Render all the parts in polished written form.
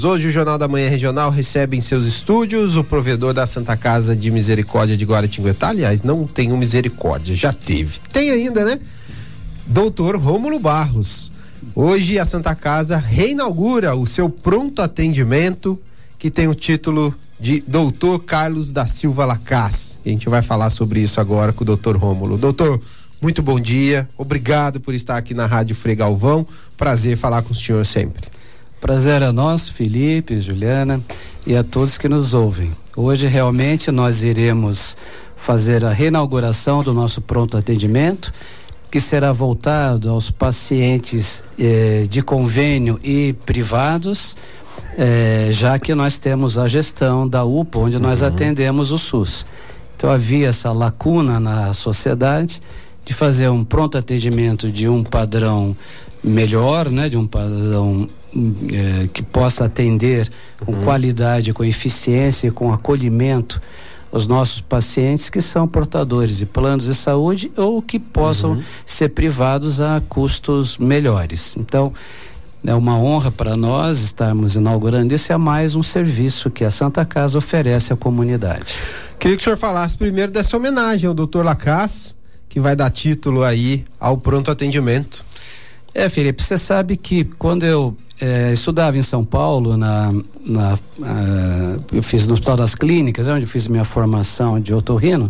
Hoje o Jornal da Manhã Regional recebe em seus estúdios o provedor da Santa Casa de Misericórdia de Guaratinguetá. Aliás, não tem um misericórdia, já teve. Tem ainda, né? Doutor Rômulo Barros. Hoje a Santa Casa reinaugura o seu pronto atendimento, que tem o título de Doutor Carlos da Silva Lacaz. A gente vai falar sobre isso agora com o doutor Rômulo. Doutor, muito bom dia, obrigado por estar aqui na Rádio Frei Galvão, prazer falar com o senhor sempre. Prazer é nosso, Felipe, Juliana e a todos que nos ouvem. Hoje realmente nós iremos fazer a reinauguração do nosso pronto atendimento, que será voltado aos pacientes de convênio e privados, já que nós temos a gestão da UPA, onde nós atendemos o SUS. Então havia essa lacuna na sociedade de fazer um pronto atendimento de um padrão melhor, né, de um padrão que possa atender com qualidade, com eficiência e com acolhimento os nossos pacientes que são portadores de planos de saúde ou que possam ser privados a custos melhores. Então, é uma honra para nós estarmos inaugurando isso, é mais um serviço que a Santa Casa oferece à comunidade. Queria que o senhor falasse primeiro dessa homenagem ao Dr. Lacaz, que vai dar título aí ao pronto atendimento. Felipe, você sabe que quando eu estudava em São Paulo, eu fiz no Hospital das Clínicas, onde eu fiz minha formação de otorrino,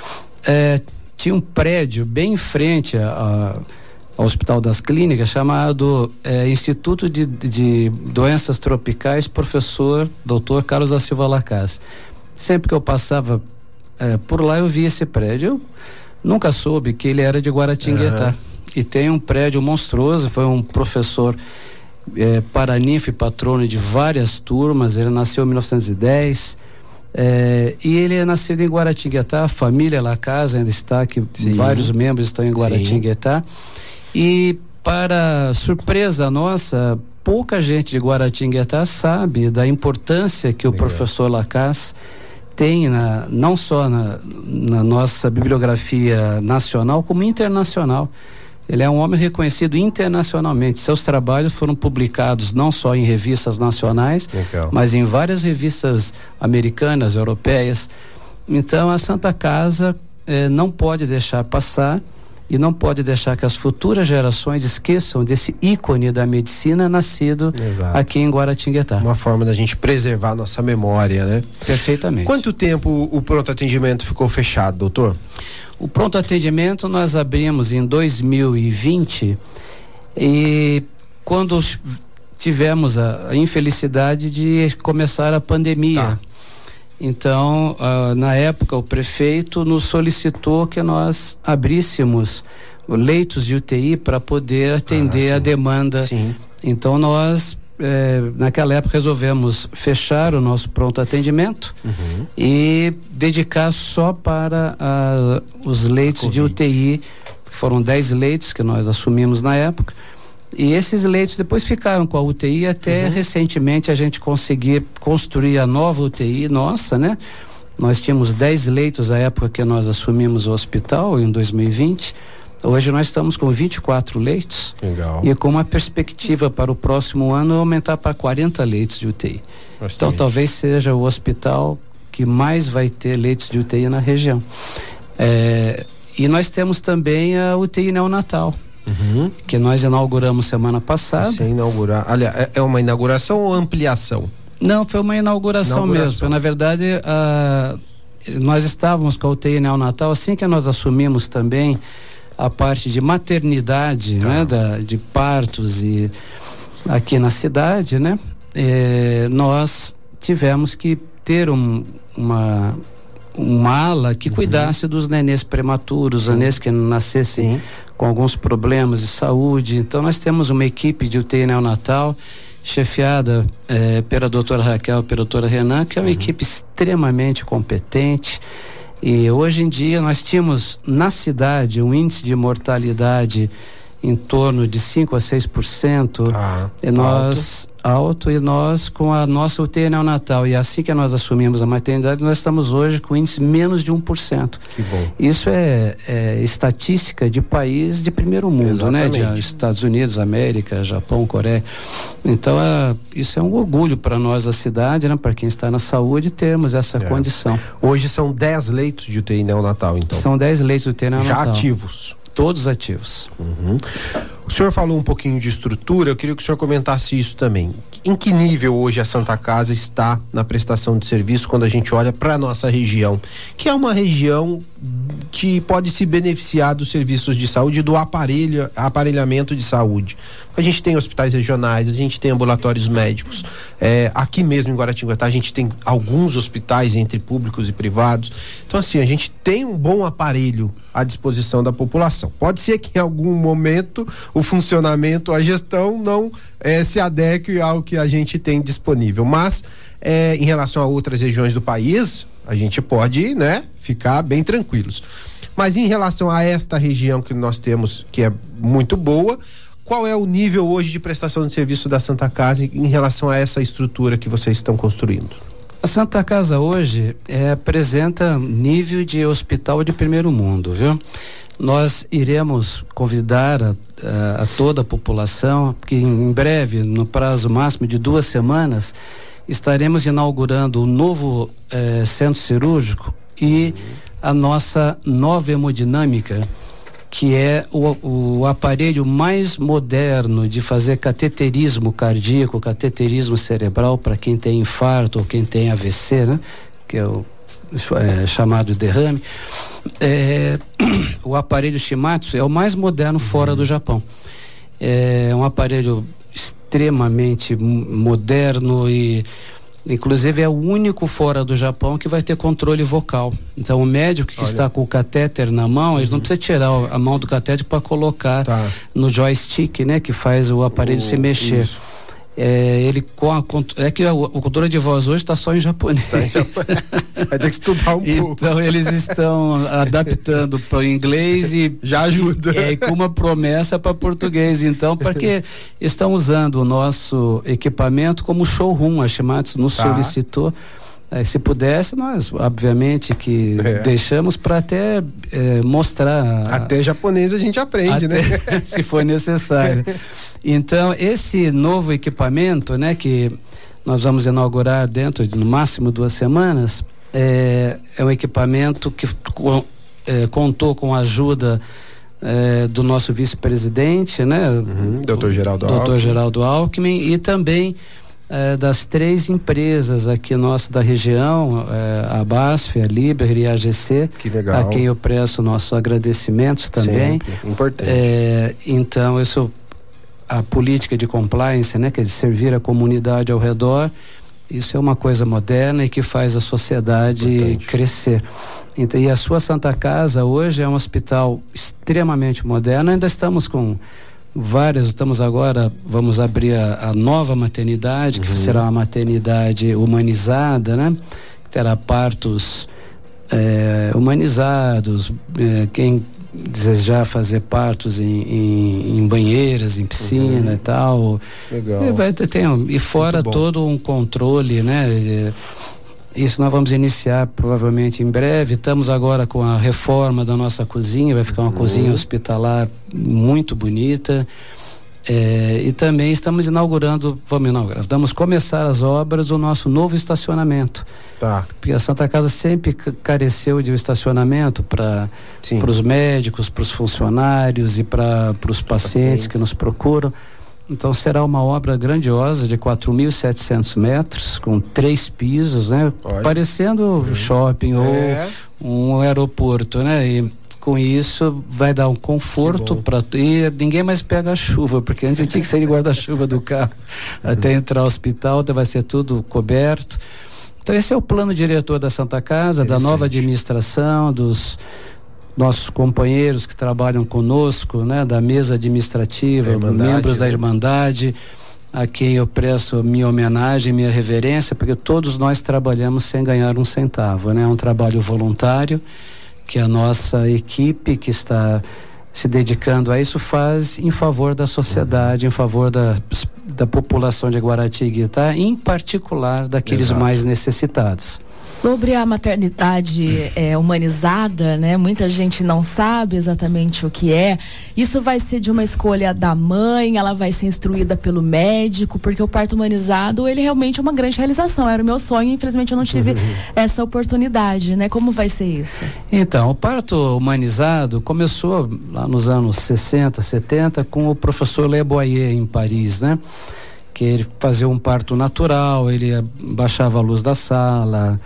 tinha um prédio bem em frente ao Hospital das Clínicas chamado Instituto de Doenças Tropicais, professor Dr. Carlos da Silva Lacaz. Sempre que eu passava por lá eu via esse prédio. Eu nunca soube que ele era de Guaratinguetá. E tem um prédio monstruoso, foi um professor paraninfo e patrono de várias turmas, ele nasceu em 1910, e ele é nascido em Guaratinguetá, a família Lacaz ainda está aqui, vários membros estão em Guaratinguetá, e para surpresa nossa, pouca gente de Guaratinguetá sabe da importância que o professor Lacaz tem não só na nossa bibliografia nacional, como internacional. Ele é um homem reconhecido internacionalmente. Seus trabalhos foram publicados não só em revistas nacionais, mas em várias revistas americanas, europeias. Então a Santa Casa não pode deixar passar e não pode deixar que as futuras gerações esqueçam desse ícone da medicina nascido aqui em Guaratinguetá. Uma forma da gente preservar nossa memória, né? Perfeitamente. Quanto tempo o pronto atendimento ficou fechado, doutor? O pronto atendimento nós abrimos em 2020 e quando tivemos a infelicidade de começar a pandemia. Então, na época o prefeito nos solicitou que nós abríssemos leitos de UTI para poder atender a demanda. Então nós naquela época resolvemos fechar o nosso pronto atendimento e dedicar só para os leitos de UTI, foram 10 leitos que nós assumimos na época, e esses leitos depois ficaram com a UTI até recentemente a gente conseguir construir a nova UTI nossa, né? Nós tínhamos 10 leitos à época que nós assumimos o hospital em 2020. Hoje nós estamos com 24 leitos. Legal. E com uma perspectiva para o próximo ano aumentar para 40 leitos de UTI. Então talvez seja o hospital que mais vai ter leitos de UTI na região. E nós temos também a UTI neonatal, que nós inauguramos semana passada. Aliás, é uma inauguração ou ampliação? Não, foi uma inauguração mesmo. Porque, na verdade, nós estávamos com a UTI neonatal assim que nós assumimos também a parte de maternidade, né, de partos e aqui na cidade, né, nós tivemos que ter uma ala que cuidasse dos nenês prematuros, nenês que nascessem com alguns problemas de saúde. Então nós temos uma equipe de UTI neonatal chefiada pela doutora Raquel e pela doutora Renan, que é uma equipe extremamente competente. E hoje em dia nós tínhamos na cidade um índice de mortalidade em torno de 5 a 6%. E nós alto, e nós com a nossa UTI neonatal, e assim que nós assumimos a maternidade, nós estamos hoje com índice menos de 1%. Que bom. Isso é estatística de país de primeiro mundo. Exatamente. Né? De Estados Unidos, América, Japão, Coreia. Então, isso é um orgulho para nós da cidade, né? Para quem está na saúde, termos essa condição. Hoje são 10 leitos de UTI neonatal, então. São 10 leitos de UTI neonatal. Já ativos. Todos ativos. O senhor falou um pouquinho de estrutura, eu queria que o senhor comentasse isso também. Em que nível hoje a Santa Casa está na prestação de serviço quando a gente olha para a nossa região, que é uma região que pode se beneficiar dos serviços de saúde, do aparelhamento de saúde. A gente tem hospitais regionais, a gente tem ambulatórios médicos, aqui mesmo em Guaratinguetá a gente tem alguns hospitais entre públicos e privados. Então assim, a gente tem um bom aparelho à disposição da população. Pode ser que em algum momento o funcionamento, a gestão não se adeque ao que a gente tem disponível, mas em relação a outras regiões do país, a gente pode, né, ficar bem tranquilos. Mas em relação a esta região que nós temos, que é muito boa, qual é o nível hoje de prestação de serviço da Santa Casa em relação a essa estrutura que vocês estão construindo? A Santa Casa hoje apresenta nível de hospital de primeiro mundo, viu? Nós iremos convidar a toda a população, que em breve, no prazo máximo de 2 semanas, estaremos inaugurando o novo centro cirúrgico e a nossa nova hemodinâmica, que é o aparelho mais moderno de fazer cateterismo cardíaco, cateterismo cerebral para quem tem infarto ou quem tem AVC, né? Que é o chamado derrame. O aparelho Shimatsu é o mais moderno fora do Japão. É um aparelho extremamente moderno e inclusive é o único fora do Japão que vai ter controle vocal. Então o médico que está com o catéter na mão, ele não precisa tirar a mão do catéter para colocar no joystick, né, que faz o aparelho se mexer. Isso. Ele é que o controle de voz hoje está só em japonês. Vai ter que estudar um pouco. Então eles estão adaptando para o inglês e já ajuda. Com uma promessa para português. Então, porque estão usando o nosso equipamento como showroom. A Shimatsu nos solicitou. Se pudesse, nós obviamente que deixamos para até mostrar. Até japonês a gente aprende, né? Se for necessário. Então, esse novo equipamento, né, que nós vamos inaugurar dentro de no máximo 2 semanas, é um equipamento que contou com a ajuda do nosso vice-presidente, né? Dr. Geraldo Alckmin, e também das 3 empresas aqui nossa da região, a BASF, a Liber e a AGC, que legal. A quem eu presto nossos agradecimentos também. Sempre. Importante. Então, a política de compliance, né, que é de servir a comunidade ao redor, isso é uma coisa moderna e que faz a sociedade crescer. Então, e a sua Santa Casa hoje é um hospital extremamente moderno. Ainda estamos com vamos abrir a nova maternidade, que será uma maternidade humanizada, né? Terá partos humanizados, quem desejar fazer partos em banheiras, em piscina e tal. Legal. E fora todo um controle, né? Isso nós vamos iniciar provavelmente em breve. Estamos agora com a reforma da nossa cozinha, vai ficar uma cozinha hospitalar muito bonita. E também vamos começar as obras do nosso novo estacionamento. Porque a Santa Casa sempre careceu de um estacionamento para os médicos, para os funcionários e para os pacientes que nos procuram. Então será uma obra grandiosa de 4.700 metros, com 3 pisos, né? Parecendo shopping ou um aeroporto, né? E com isso vai dar um conforto e ninguém mais pega a chuva, porque antes tinha que sair de guarda-chuva do carro até entrar ao hospital, vai ser tudo coberto. Então esse é o plano diretor da Santa Casa, da nova administração, dos nossos companheiros que trabalham conosco, né, da mesa administrativa, membros da Irmandade, a quem eu presto minha homenagem, minha reverência, porque todos nós trabalhamos sem ganhar um centavo, né? É um trabalho voluntário que a nossa equipe que está se dedicando a isso, faz em favor da sociedade, em favor da população de Guaratinguetá, em particular daqueles mais necessitados. Sobre a maternidade humanizada, né? Muita gente não sabe exatamente o que é. Isso vai ser de uma escolha da mãe, ela vai ser instruída pelo médico, porque o parto humanizado, ele realmente é uma grande realização. Era o meu sonho, infelizmente eu não tive essa oportunidade, né? Como vai ser isso? Então, o parto humanizado começou lá nos anos 60, 70 com o professor Le Boyer em Paris, né? Que ele fazia um parto natural, ele baixava a luz da sala,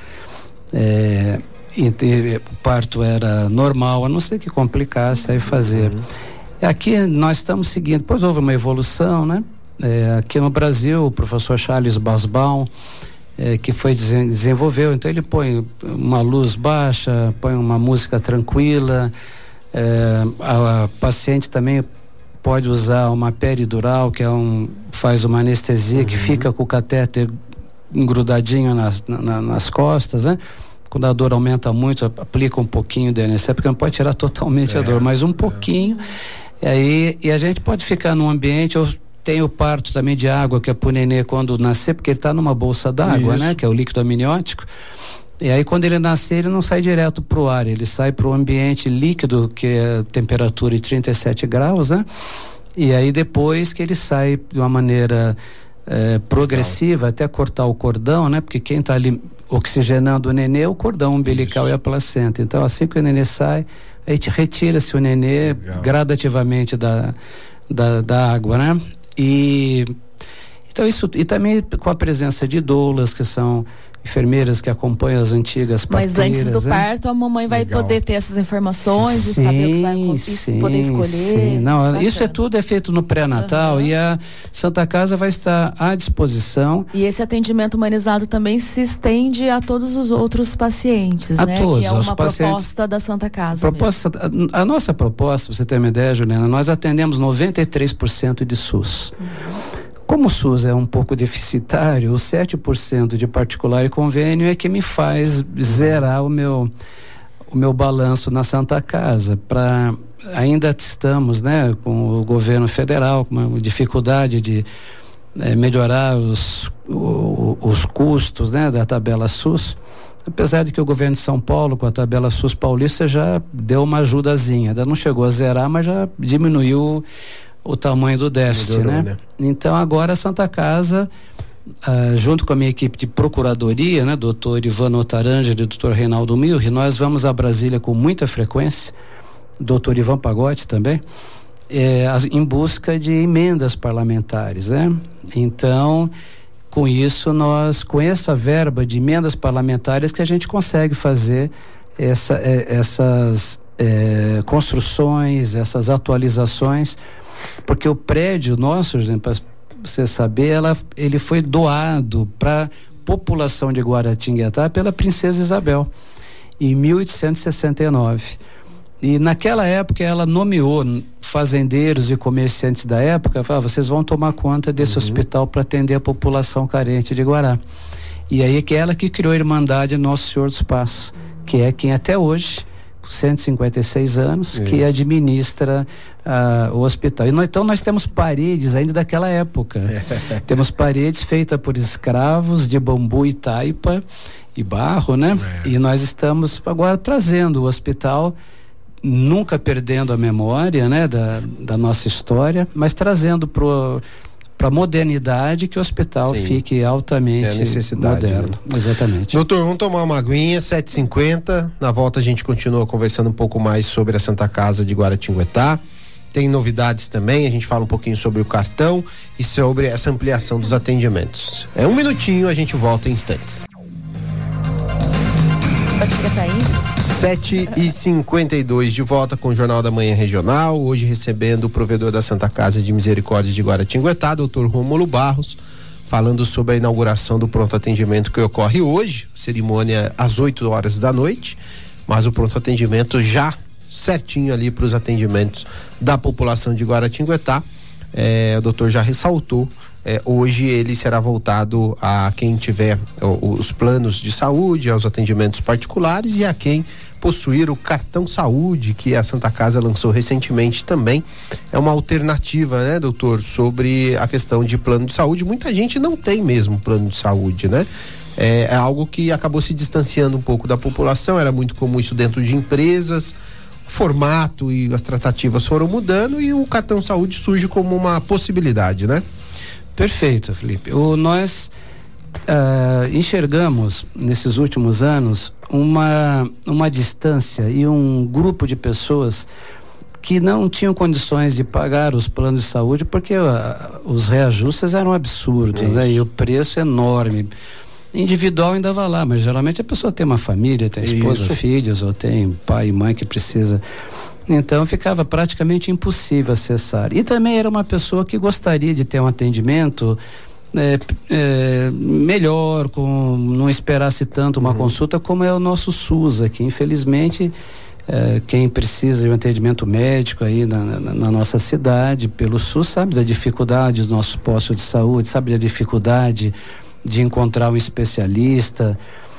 o parto era normal, a não ser que complicasse, aí fazia. Aqui nós estamos seguindo, depois houve uma evolução, né? Aqui no Brasil, o professor Charles Basbaum, que foi desenvolveu, então ele põe uma luz baixa, põe uma música tranquila, a paciente também pode usar uma peridural, que faz uma anestesia, que fica com o catéter engrudadinho nas costas, né? Quando a dor aumenta muito, aplica um pouquinho de anestésia, porque não pode tirar totalmente a dor, mas um pouquinho. E a gente pode ficar num ambiente, ou tem o parto também de água, que é pro nenê quando nascer, porque ele está numa bolsa d'água, né? Que é o líquido amniótico. E aí quando ele nascer, ele não sai direto pro ar, ele sai pro ambiente líquido, que é temperatura de 37 graus, né? E aí depois que ele sai de uma maneira progressiva, até cortar o cordão, né? Porque quem está ali oxigenando o nenê é o cordão umbilical e a placenta. Então assim que o nenê sai, aí retira-se o nenê gradativamente da água, né? Então isso, e também com a presença de doulas, que são enfermeiras que acompanham as antigas parteiras. Mas antes do parto, a mamãe vai poder ter essas informações e saber o que vai acontecer, poder escolher. Sim. Não, isso tudo é feito no pré-natal e a Santa Casa vai estar à disposição. E esse atendimento humanizado também se estende a todos os outros pacientes, né? Todos, que é uma proposta da Santa Casa. A nossa proposta, pra você ter uma ideia, Juliana, nós atendemos 93% de SUS. Como o SUS é um pouco deficitário, os 7% de particular e convênio é que me faz zerar o meu balanço na Santa Casa. Ainda estamos, né, com o governo federal com uma dificuldade de melhorar os custos, né, da tabela SUS. Apesar de que o governo de São Paulo, com a tabela SUS paulista, já deu uma ajudazinha. Ainda não chegou a zerar, mas já diminuiu o tamanho do déficit, né? Então agora a Santa Casa, junto com a minha equipe de procuradoria, né, doutor Ivan Notarangeli e doutor Reinaldo Milri, nós vamos a Brasília com muita frequência, doutor Ivan Pagotti também, em busca de emendas parlamentares, né? Então, com isso, com essa verba de emendas parlamentares que a gente consegue fazer essas construções, essas atualizações, porque o prédio nosso, para você saber, ele foi doado para a população de Guaratinguetá pela Princesa Isabel em 1869. E naquela época ela nomeou fazendeiros e comerciantes da época, falava, vocês vão tomar conta desse hospital para atender a população carente de Guará. E aí que ela que criou a Irmandade Nosso Senhor dos Passos, que é quem até hoje, com 156 anos, que administra o hospital. Então nós temos paredes ainda daquela época. Temos paredes feitas por escravos de bambu e taipa e barro, né? E nós estamos agora trazendo o hospital, nunca perdendo a memória, né, da nossa história, mas trazendo para a modernidade, que o hospital fique altamente moderno. Né? Exatamente. Doutor, vamos tomar uma aguinha, 7h50. Na volta a gente continua conversando um pouco mais sobre a Santa Casa de Guaratinguetá. Tem novidades também, a gente fala um pouquinho sobre o cartão e sobre essa ampliação dos atendimentos. Um minutinho, a gente volta em instantes. 7h52, de volta com o Jornal da Manhã Regional, hoje recebendo o provedor da Santa Casa de Misericórdia de Guaratinguetá, doutor Rômulo Barros, falando sobre a inauguração do pronto atendimento que ocorre hoje, cerimônia às 8h da noite, mas o pronto atendimento já certinho ali para os atendimentos da população de Guaratinguetá. O doutor já ressaltou hoje ele será voltado a quem tiver os planos de saúde, aos atendimentos particulares e a quem possuir o cartão saúde, que a Santa Casa lançou recentemente também. É uma alternativa, né, doutor, sobre a questão de plano de saúde. Muita gente não tem mesmo plano de saúde, né? É algo que acabou se distanciando um pouco da população. Era muito comum isso dentro de empresas, formato e as tratativas foram mudando e o cartão saúde surge como uma possibilidade, né? Perfeito, Felipe. Nós enxergamos nesses últimos anos uma distância e um grupo de pessoas que não tinham condições de pagar os planos de saúde porque os reajustes eram absurdos, né? E o preço enorme. Individual ainda vai lá, mas geralmente a pessoa tem uma família, tem esposa, filhos, ou tem pai e mãe que precisa. Então ficava praticamente impossível acessar. E também era uma pessoa que gostaria de ter um atendimento melhor, não esperasse tanto uma consulta, como é o nosso SUS aqui. Infelizmente, quem precisa de um atendimento médico aí na nossa cidade, pelo SUS, sabe da dificuldade dos nossos postos de saúde, sabe da dificuldade de encontrar um especialista,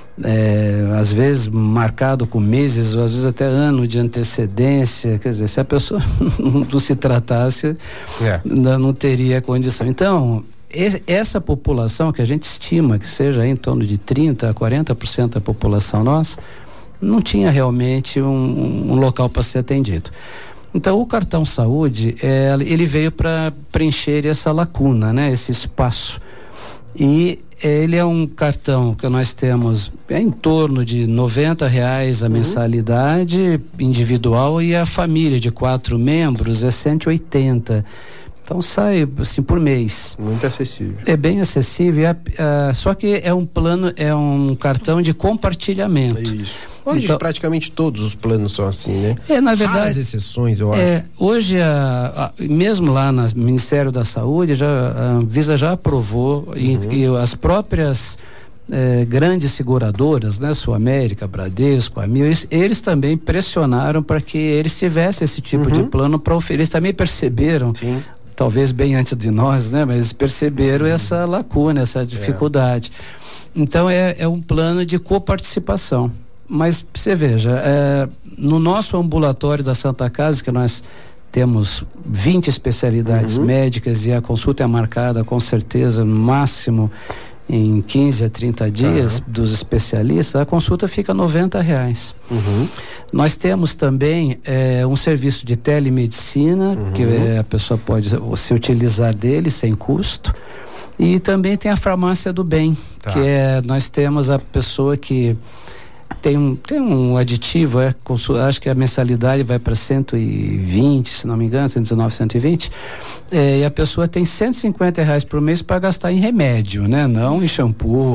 às vezes marcado com meses, ou às vezes até ano de antecedência. Quer dizer, se a pessoa não se tratasse, não teria condição. Então, essa população que a gente estima que seja em torno de 30% a 40% da população nossa, não tinha realmente um local para ser atendido. Então, o cartão saúde, ele veio para preencher essa lacuna, né? Esse espaço. E ele é um cartão que nós temos em torno de R$90 a mensalidade individual, e a família de 4 membros é 180. Então sai assim por mês. Muito acessível. É bem acessível, só que é um plano, é um cartão de compartilhamento. É isso. Hoje então, praticamente todos os planos são assim, né? Na verdade. Raras exceções, eu acho. Hoje, mesmo lá no Ministério da Saúde, a Anvisa já aprovou, e as próprias grandes seguradoras, né? Sul América, Bradesco, Amil, eles também pressionaram para que eles tivessem esse tipo de plano para oferecer. Eles também perceberam. Sim. Talvez bem antes de nós, né? Mas perceberam essa lacuna, essa dificuldade. Então é um plano de coparticipação. Mas você veja, no nosso ambulatório da Santa Casa, que nós temos 20 especialidades médicas e a consulta é marcada com certeza no máximo em 15 a 30 dias dos especialistas, a consulta fica R$90. Nós temos também um serviço de telemedicina, que a pessoa pode se utilizar dele sem custo, e também tem a farmácia do bem, que nós temos a pessoa que tem um aditivo, acho que a mensalidade vai para 120, se não me engano, 119, 120, e a pessoa tem R$150 por mês para gastar em remédio, né? Não em shampoo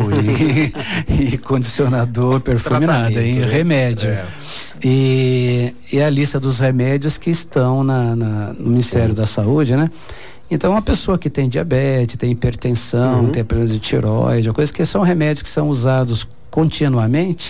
e condicionador, perfume, nada, em remédio. E a lista dos remédios que estão no Ministério da Saúde, né? Então, uma pessoa que tem diabetes, tem hipertensão, tem problemas de tireoide, coisas que são remédios que são usados continuamente,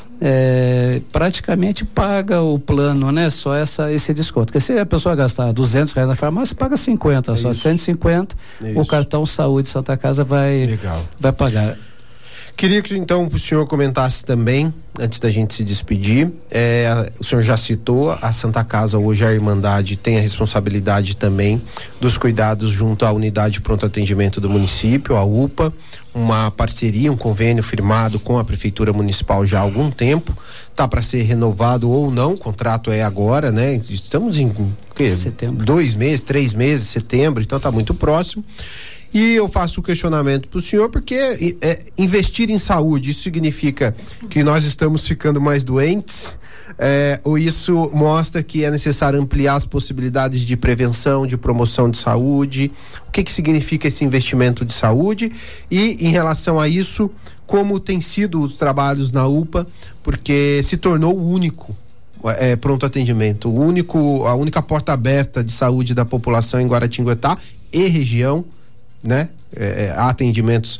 praticamente paga o plano, né? Só esse desconto. Porque se a pessoa gastar R$200 na farmácia, paga 50, só 150, o cartão saúde Santa Casa vai pagar. Queria que então o senhor comentasse também, antes da gente se despedir, o senhor já citou, a Santa Casa hoje, a Irmandade, tem a responsabilidade também dos cuidados junto à unidade de pronto atendimento do município, a UPA, uma parceria, um convênio firmado com a Prefeitura Municipal já há algum tempo, tá para ser renovado ou não, o contrato é agora, né? Estamos em setembro. 2 meses, 3 meses, setembro, então tá muito próximo. E eu faço o questionamento para o senhor, porque investir em saúde, isso significa que nós estamos ficando mais doentes, ou isso mostra que é necessário ampliar as possibilidades de prevenção, de promoção de saúde? O que significa esse investimento de saúde? E em relação a isso, como tem sido os trabalhos na UPA, porque se tornou o único pronto atendimento, a única porta aberta de saúde da população em Guaratinguetá e região, né? Há atendimentos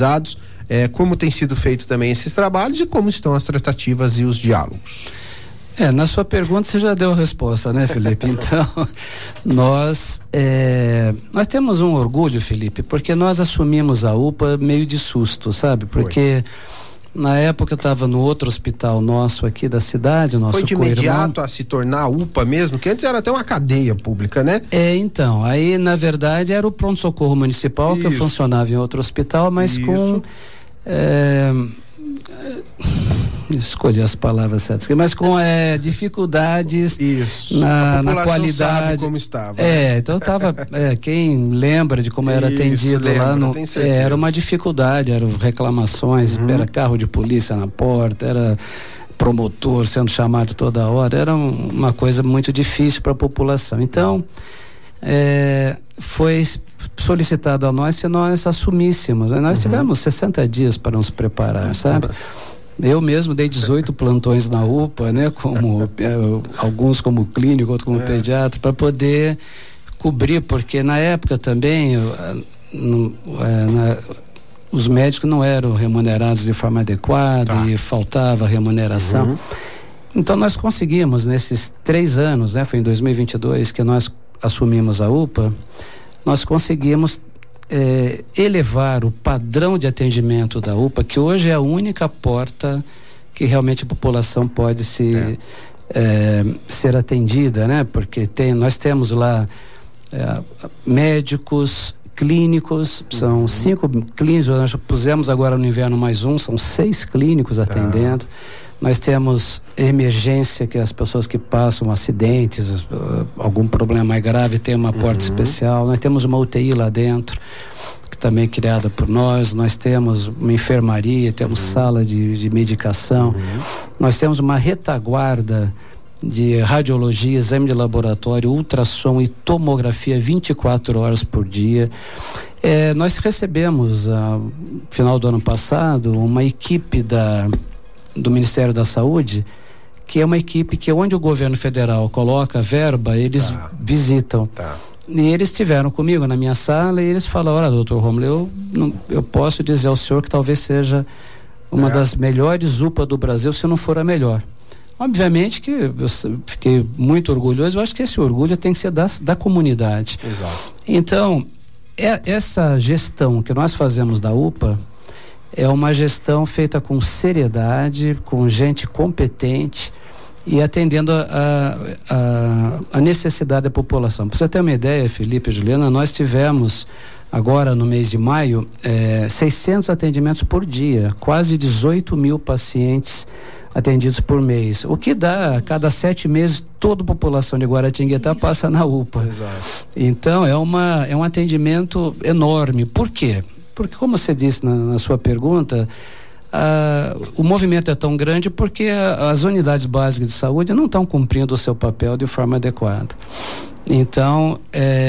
regionalizados, como tem sido feito também esses trabalhos e como estão as tratativas e os diálogos? Na sua pergunta você já deu a resposta, né, Felipe? Então, nós temos um orgulho, Felipe, porque nós assumimos a UPA meio de susto, sabe? Porque na época eu estava no outro hospital nosso aqui da cidade, o nosso co-irmão. Foi de imediato a se tornar UPA mesmo, que antes era até uma cadeia pública, né? Então, aí na verdade era o pronto-socorro municipal. Isso. Que eu funcionava em outro hospital, mas isso. Com escolhi as palavras certas, mas com dificuldades na qualidade. Sabe como estava. Então estava, quem lembra de como era atendido lá, era uma dificuldade, eram reclamações, era carro de polícia na porta, era promotor sendo chamado toda hora, era uma coisa muito difícil para a população. Então, foi solicitado a nós se nós assumíssemos, né? Nós tivemos 60 dias para nos preparar, sabe? Eu mesmo dei 18 plantões na UPA, né? Alguns como clínico, outros como pediatra, para poder cobrir, porque na época também os médicos não eram remunerados de forma adequada e faltava remuneração. Então nós conseguimos nesses 3 anos, né? Foi em 2022 que nós assumimos a UPA, nós conseguimos elevar o padrão de atendimento da UPA, que hoje é a única porta que realmente a população pode ser atendida, né? Porque nós temos lá médicos, clínicos, são 5 clínicos, nós pusemos agora no inverno mais são 6 clínicos atendendo. Nós temos emergência, que é as pessoas que passam acidentes, algum problema mais grave, tem uma porta especial. Nós temos uma UTI lá dentro, que também é criada por nós. Nós temos uma enfermaria, temos sala de medicação. Nós temos uma retaguarda de radiologia, exame de laboratório, ultrassom e tomografia 24 horas por dia. Nós recebemos, no final do ano passado, uma equipe do Ministério da Saúde, que é uma equipe que onde o governo federal coloca verba, eles visitam. E eles estiveram comigo na minha sala e eles falaram: olha, doutor Rômulo, eu posso dizer ao senhor que talvez seja uma das melhores UPA do Brasil, se não for a melhor. Obviamente que eu fiquei muito orgulhoso, eu acho que esse orgulho tem que ser da comunidade. Exato. Então, essa gestão que nós fazemos da UPA é uma gestão feita com seriedade, com gente competente e atendendo a necessidade da população. Para você ter uma ideia, Felipe e Juliana, nós tivemos agora no mês de maio 600 atendimentos por dia, quase 18 mil pacientes atendidos por mês, o que dá, a cada 7 meses, toda a população de Guaratinguetá passa na UPA. Exato. Então é um atendimento enorme. Por quê? Porque, como você disse na sua pergunta, o movimento é tão grande porque as unidades básicas de saúde não estão cumprindo o seu papel de forma adequada. Então,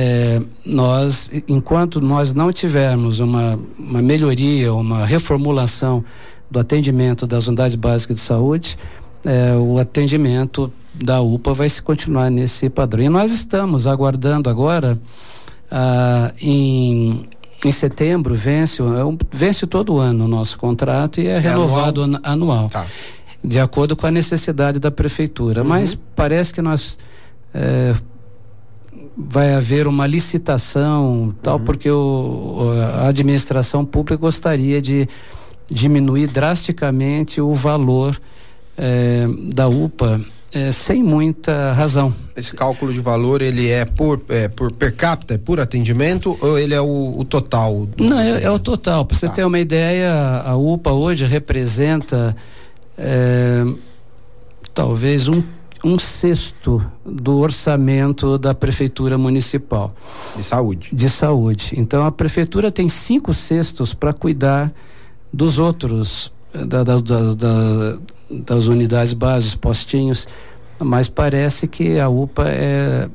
enquanto nós não tivermos uma melhoria, uma reformulação do atendimento das unidades básicas de saúde, o atendimento da UPA vai se continuar nesse padrão. E nós estamos aguardando agora, em setembro vence todo ano o nosso contrato e é renovado anual, de acordo com a necessidade da prefeitura. Mas parece que vai haver uma licitação tal, porque a administração pública gostaria de diminuir drasticamente o valor da UPA, sem muita razão. Esse cálculo de valor, ele é por per capita, é por atendimento, ou ele é o total? Não, é o total. Para você ter uma ideia, a UPA hoje representa talvez um sexto do orçamento da prefeitura municipal. De saúde. Então a prefeitura tem 5/6 para cuidar dos outros, das unidades básicas, postinhos, mas parece que a UPA é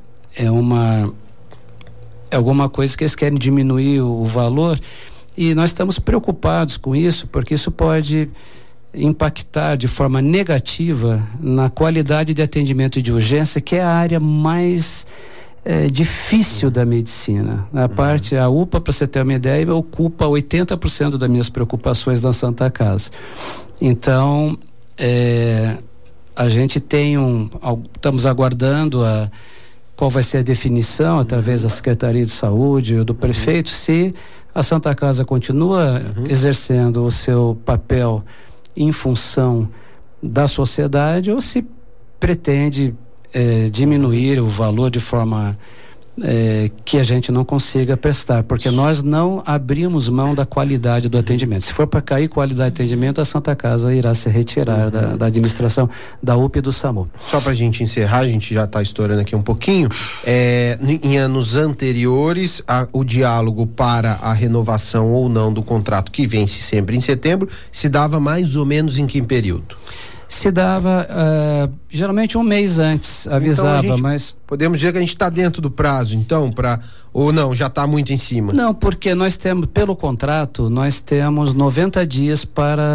alguma coisa que eles querem diminuir o valor, e nós estamos preocupados com isso, porque isso pode impactar de forma negativa na qualidade de atendimento de urgência, que é a área mais difícil da medicina. A UPA, para você ter uma ideia, ocupa 80% das minhas preocupações na Santa Casa. Então, a gente tem estamos aguardando qual vai ser a definição através da Secretaria de Saúde ou do prefeito, se a Santa Casa continua exercendo o seu papel em função da sociedade ou se pretende diminuir o valor de forma que a gente não consiga prestar, porque nós não abrimos mão da qualidade do atendimento. Se for para cair qualidade de atendimento, a Santa Casa irá se retirar da administração da UPA e do SAMU. Só para a gente encerrar, a gente já está estourando aqui um pouquinho, em anos anteriores, o diálogo para a renovação ou não do contrato, que vence sempre em setembro, se dava mais ou menos em que período? Se dava geralmente um mês antes, avisava, então mas... Podemos dizer que a gente está dentro do prazo, então, ou não, já está muito em cima? Não, porque nós temos, pelo contrato, nós temos 90 dias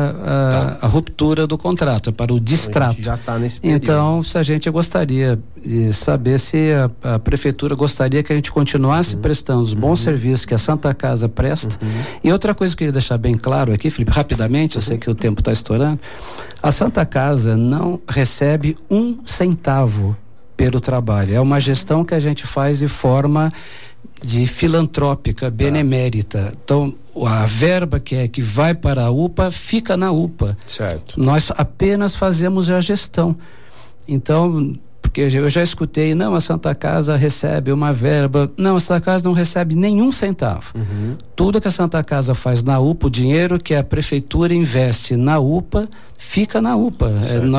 para a ruptura do contrato, para o distrato. A gente já está nesse período. Então, se a gente gostaria de saber se a prefeitura gostaria que a gente continuasse prestando os bons serviços que a Santa Casa presta. E outra coisa que eu queria deixar bem claro aqui, Felipe, rapidamente, eu sei que o tempo está estourando, a Santa Casa não recebe 1 centavo pelo trabalho. É uma gestão que a gente faz de forma filantrópica, benemérita. Então, a verba que vai para a UPA fica na UPA. Certo. Nós apenas fazemos a gestão. Então, porque eu já escutei, não, a Santa Casa recebe uma verba. Não, a Santa Casa não recebe nenhum centavo. Tudo que a Santa Casa faz na UPA, o dinheiro que a prefeitura investe na UPA, fica na UPA.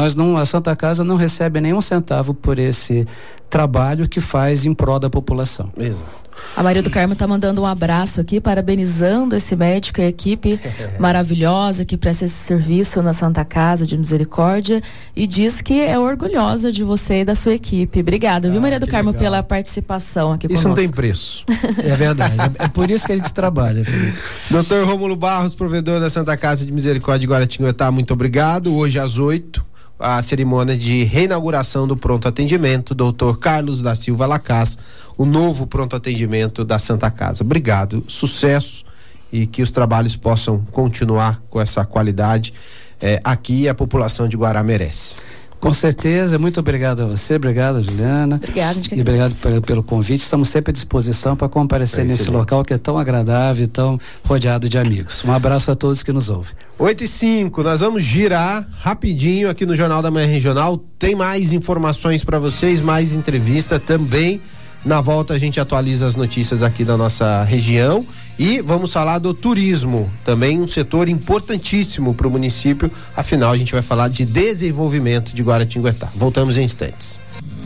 A Santa Casa não recebe nenhum centavo por esse trabalho que faz em prol da população. Exato. A Maria do Carmo está mandando um abraço aqui, parabenizando esse médico e a equipe maravilhosa que presta esse serviço na Santa Casa de Misericórdia, e diz que é orgulhosa de você e da sua equipe. Obrigada, viu, Maria do Carmo, legal, pela participação aqui conosco. Isso não tem preço. É verdade, é por isso que a gente trabalha, Felipe. Dr. Rômulo Barros, provedor da Santa Casa de Misericórdia de Guaratinguetá, muito obrigado. Hoje às 8h, a cerimônia de reinauguração do pronto atendimento, Dr. Carlos da Silva Lacaz, o novo pronto atendimento da Santa Casa. Obrigado, sucesso, e que os trabalhos possam continuar com essa qualidade. Aqui a população de Guará merece. Com certeza, muito obrigado a você, obrigado, Juliana. Obrigada, gente. E obrigado pelo convite. Estamos sempre à disposição para comparecer nesse local que é tão agradável e tão rodeado de amigos. Um abraço a todos que nos ouvem. 8h05, nós vamos girar rapidinho aqui no Jornal da Manhã Regional. Tem mais informações para vocês, mais entrevista também. Na volta a gente atualiza as notícias aqui da nossa região e vamos falar do turismo, também um setor importantíssimo para o município. Afinal, a gente vai falar de desenvolvimento de Guaratinguetá. Voltamos em instantes.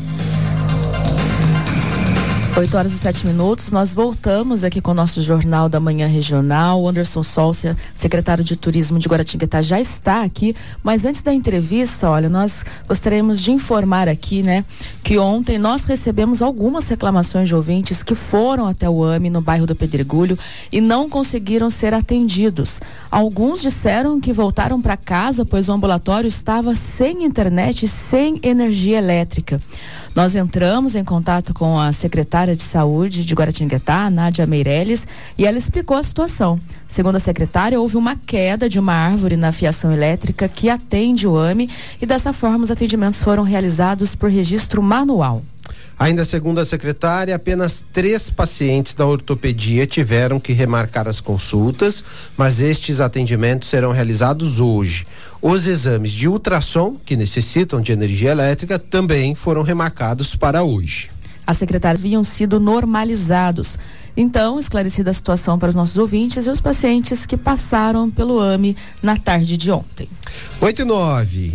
8h07, nós voltamos aqui com o nosso Jornal da Manhã Regional. O Anderson Solcia, secretário de Turismo de Guaratinguetá, já está aqui, mas antes da entrevista, olha, nós gostaríamos de informar aqui, né, que ontem nós recebemos algumas reclamações de ouvintes que foram até o AME no bairro do Pedregulho e não conseguiram ser atendidos. Alguns disseram que voltaram para casa pois o ambulatório estava sem internet e sem energia elétrica. Nós entramos em contato com a secretária de saúde de Guaratinguetá, Nádia Meirelles, e ela explicou a situação. Segundo a secretária, houve uma queda de uma árvore na fiação elétrica que atende o AME e dessa forma os atendimentos foram realizados por registro manual. Ainda segundo a secretária, apenas 3 pacientes da ortopedia tiveram que remarcar as consultas, mas estes atendimentos serão realizados hoje. Os exames de ultrassom, que necessitam de energia elétrica, também foram remarcados para hoje. A secretária haviam sido normalizados. Então, esclarecida a situação para os nossos ouvintes e os pacientes que passaram pelo AME na tarde de ontem. 8h09.